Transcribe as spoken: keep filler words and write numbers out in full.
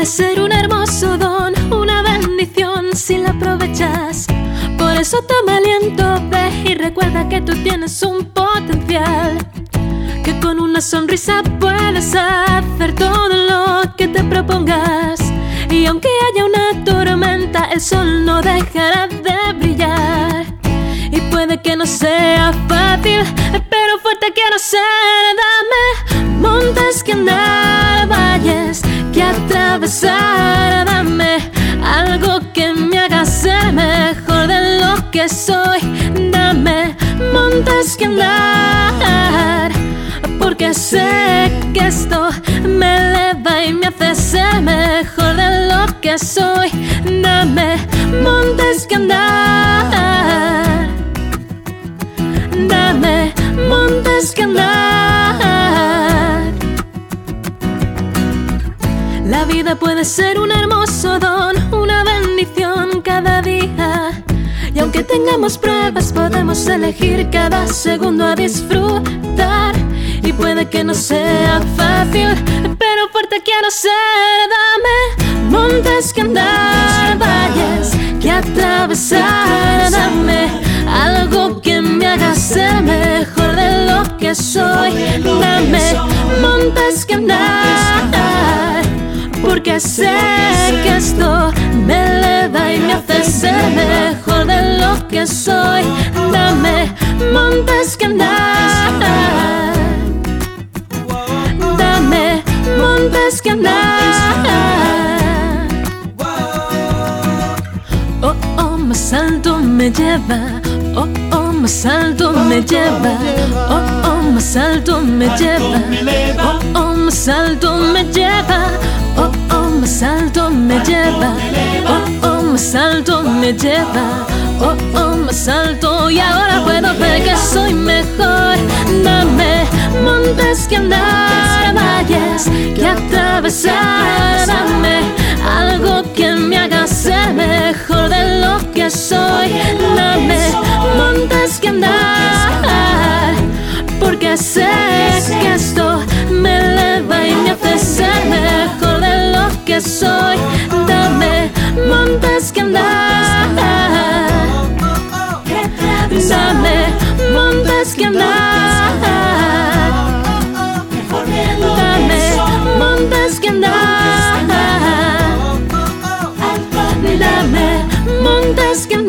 puede ser un hermoso don, una bendición si la aprovechas. Por eso toma aliento, ve y recuerda que tú tienes un potencial, que con una sonrisa puedes hacer todo lo que te propongas. Y aunque haya una tormenta, el sol no dejará de brillar. Y puede que no sea fácil, pero fuerte quiero ser. Dame montes que andar, valles que atravesar. Dame algo que me haga ser mejor de lo que soy. Dame montes que andar, porque sé que esto me eleva y me hace ser mejor de lo que soy. Dame montes que andar, dame montes que andar. La vida puede ser un hermoso don, una bendición cada día. Y aunque tengamos pruebas, podemos elegir cada segundo a disfrutar. Y puede que no sea fácil, pero fuerte quiero ser. Dame montes que andar, valles que atravesar. Dame algo que me haga ser mejor de lo que soy. Dame montes que andar, porque sé que esto me eleva y me hace ser mejor de lo que soy. Dame montes que andar, dame montes que andar. Oh, oh, más alto me lleva. Oh, oh, más alto me lleva. Oh, oh, más alto me lleva. Oh, oh, más alto me lleva. Oh, oh, más alto me lleva. Oh, oh, más alto me lleva. Oh, oh, más alto. Y ahora puedo ver que soy mejor. Dame montes que andar, valles que atravesar. Dame algo que me haga ser mejor de lo que soy. Dame montes que andar, porque sé que esto me eleva y me hace ser mejor de lo que soy. Dame montes que andar, dame montes que andar, dame montes que andar, dame montes que andar.